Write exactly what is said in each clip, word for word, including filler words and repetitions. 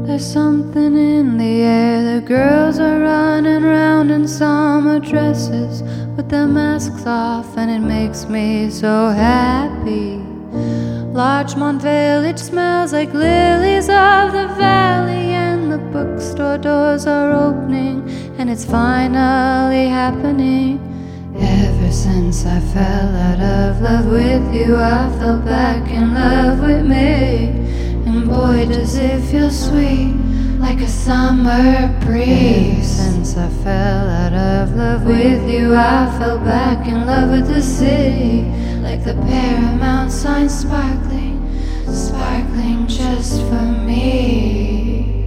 There's something in the air. The girls are running round in summer dresses with their masks off, and it makes me so happy. Larchmont Village smells like lilies of the valley, and the bookstore doors are opening, and it's finally happening. Ever since I fell out of love with you, I fell back in love with me. And boy, does it feel sweet, like a summer breeze. Since I fell out of love with you, I fell back in love with the city, like the Paramount sign sparkling, sparkling just for me.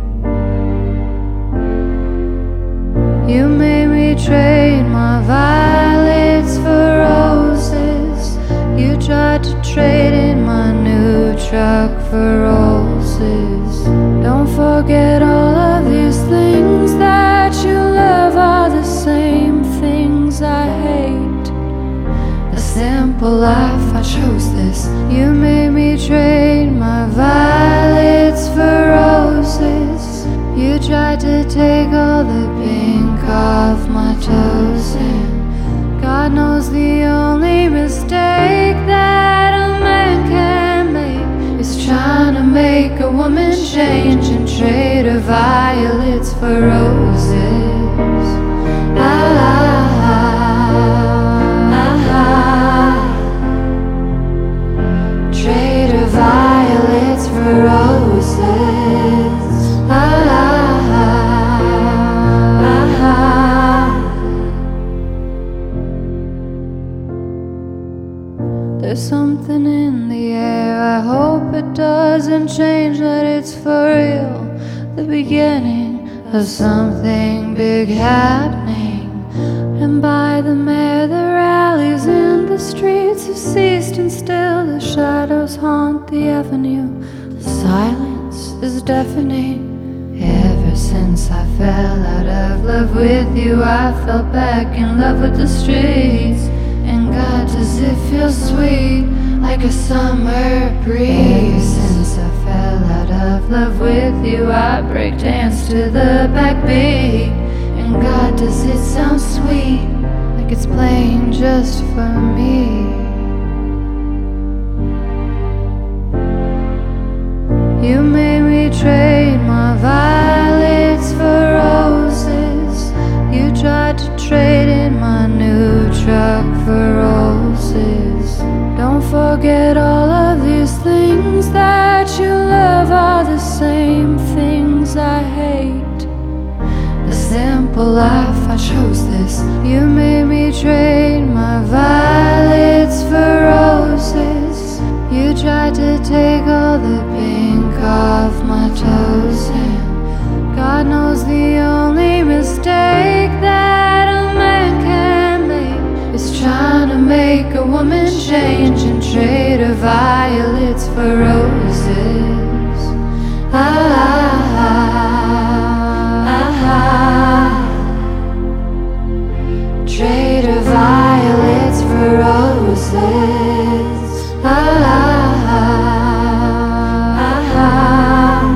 You made me trade my violets for roses. You tried to trade in my new truck for roses. Don't forget all of these things that you love are the same things I hate. The simple life, I chose this. You made me trade my violets for roses. You tried to take all the pink off my toes, and God knows the only mistake that a man can make is trying to make a woman change and trade her violets for roses. Ah, ah, ah, trade her violets for roses. Ah, ah, ah. There's something in the air. I hope it doesn't change, that it's for real, the beginning of something big happening. And by the mare, the rallies in the streets have ceased, and still the shadows haunt the avenue. The silence is deafening. Ever since I fell out of love with you, I fell back in love with the streets. And God, does it feel sweet, like a summer breeze. Since I fell out of love with you, I break dance to the backbeat. And God, does it sound sweet, like it's playing just for me. You made me trade my violets for roses. You tried to trade in my new truck for roses. Don't forget all of these things that you love are the same things I hate. The simple life, I chose this. You made me trade my violets for roses. You tried to take all the pink off my toes, and God knows the only mistake that a man can make is trying to make a woman change and trade her violets for roses. Ah, ah, ah, trade her violets for roses. Ah, ah, ah,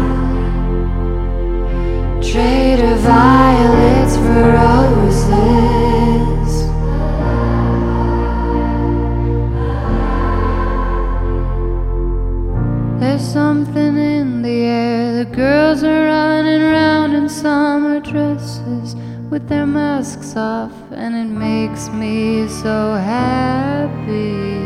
trade her violets for roses. There's something in the air. The girls are running round in summer dresses with their masks off, and it makes me so happy.